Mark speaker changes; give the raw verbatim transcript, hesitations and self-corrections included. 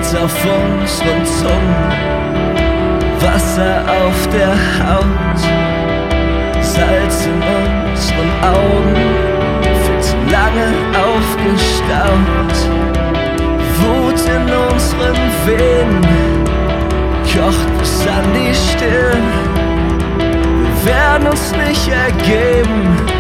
Speaker 1: Schweiß auf unseren Zungen, Wasser auf der Haut, Salz in unseren Augen, viel zu lange aufgestaut. Wut in unseren Venen kocht bis an die Stirn. Wir werden uns nicht ergeben.